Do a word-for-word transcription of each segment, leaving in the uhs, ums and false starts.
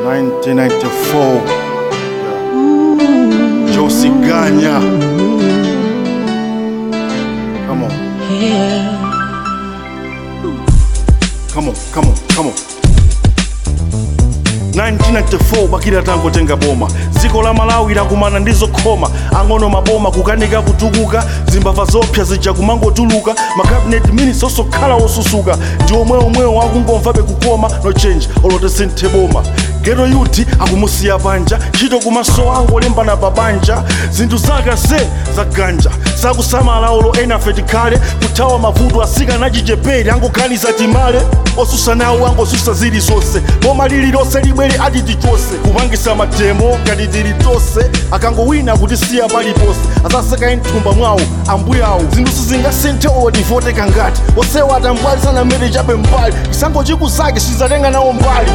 nineteen ninety-four. Josie Ganya. Come on. Yeah. Come on, come on, come on. nineteen ninety-four bakira tango tenga boma. Ziko la Malawi lakumana ndizo khoma. Ang'ono maboma kukanika kutukuka. Zimbava zopya zija kumango tuluka. Ma cabinet ministers osokhala osusuka. Ndi omwe omwe wakungomvabe kukoma. No change, olote sente boma. Gero yuti akumusiya panja. Chito kumaso wangu olembana babanja. Zinthu zaka se za ganja. Sakusamala olo ena fetikale. Kutawa mavuto asika na chichepere. Angokaniza timale. Osusa nawo angosusa zili zonse. Boma lili lonse libwere atiti chose. Kupangisa matemo ngati tili tonse. Akangowina kutisiya palipose. Azaseka inthumba mwawo ambuyawo. Zinthu sizingasinthe odivote kangati. Osewa atambwali sana mmene chape mbali. Isango chikuzake sizatenga nawo mbali.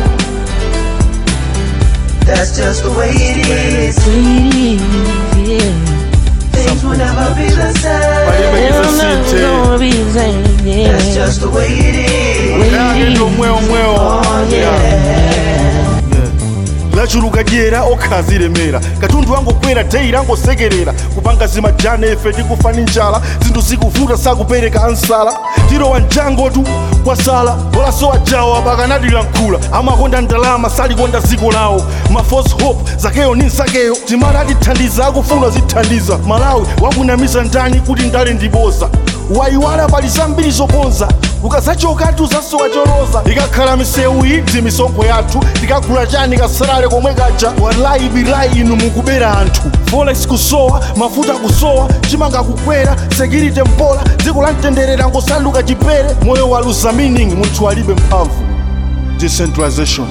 That's just the way it is. Yeah. Things will never be the same. They'll never gonna be the same. Yeah. That's just the way it is. Oh yeah. Lachuluka dyera okhaziremera. Katundu wangu kwera teira ngosekerera. Kupanga zima jane efe tikufani njala. Zinthu zikuvuta sakupereka ansala. Tiro wanjango tu kwa sala. Bola so ajawo abakanadira nkula. Amakonda ndalama salikonda ziko lawo. Ma false hope zakeyo ni nsakeyo. Timara atithandiza akufuna zithandiza. Malawi wakunamisa ndani kuti ndale ndiboza. Waiwala pali zambiri zokonza. Ukasachoka tuzasowa choloza. Ikakhala misewu idzi misongo yathu. Tikagula chani kasalale komwe kaja. Wallahi bilahi inu mukubera anthu. Forex kusowa, mafuta kusowa. Chimanga kukwera, security mpola. Dziko la mtenderera ngosanduka chipere. Moyo waluza meaning munthu alibe mphamvu. Decentralization.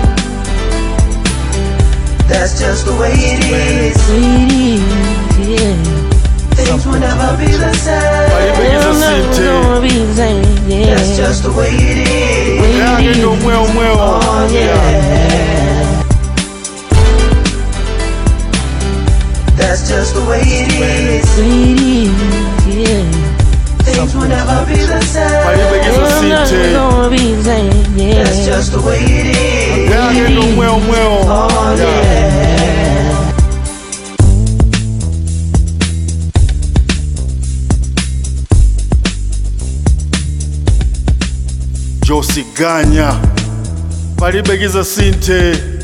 That's just the way it is. Yeah. Things will never be the same. They'll never gonna be the same. Yeah. That's just the way it is. Oh yeah. That's just the way it is. Yeah. Things will never be the same. They'll never gonna be the same. Yeah. That's just the way it is. Oh yeah. Josie Ganya. Palibekiza sinte.